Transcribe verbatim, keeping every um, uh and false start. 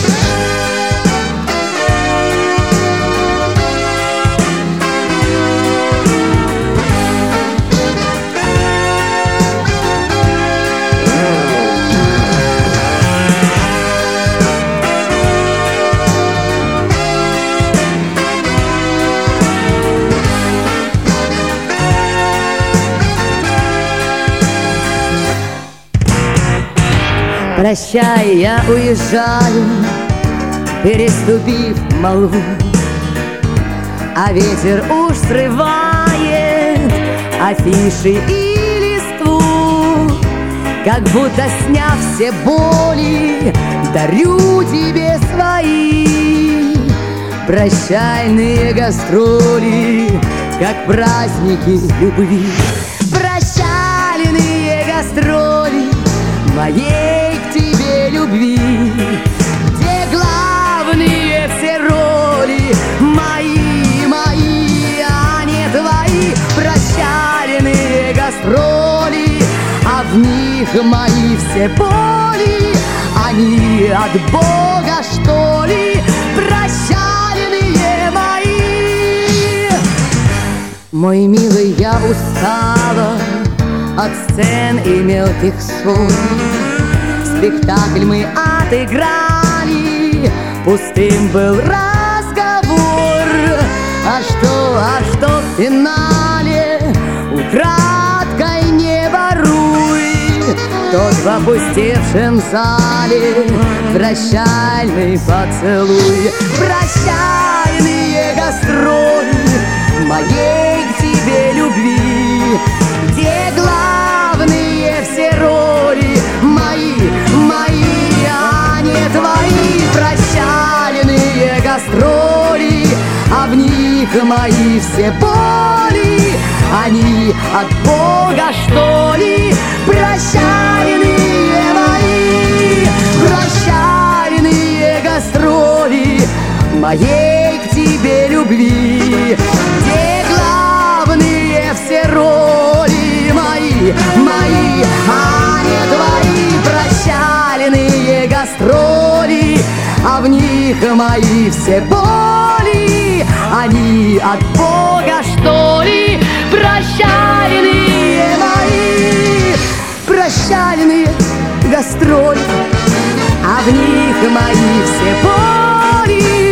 Прощай, я уезжаю, переступив молву, а ветер уж срывает афиши и листву. Как будто сняв все боли, дарю тебе свои прощальные гастроли, как праздники любви. Прощальные гастроли моей к тебе любви, где главные все роли мои, мои, а не твои. Прощальные гастроли, а в них мои все боли, они от Бога, что ли, прощальные мои. Мой милый, я устала от сцен и мелких ссор. Спектакль мы отыграли, пустым был разговор. А что, а что в финале? Украдкой не воруй тот в опустевшем зале прощальный поцелуй. Прощальные гастроли моей к тебе любви, где главные все роли мои, мои, а не твои. Прощальные гастроли, а в них мои все боли, они от Бога, что ли, прощальные мои. Прощальные гастроли моей к тебе любви, где главные все роли мои, мои, а не твои. Прощальные гастроли, а в них мои все боли, они от Бога, что ли, прощальные мои. Прощальные гастроли, а в них мои все боли,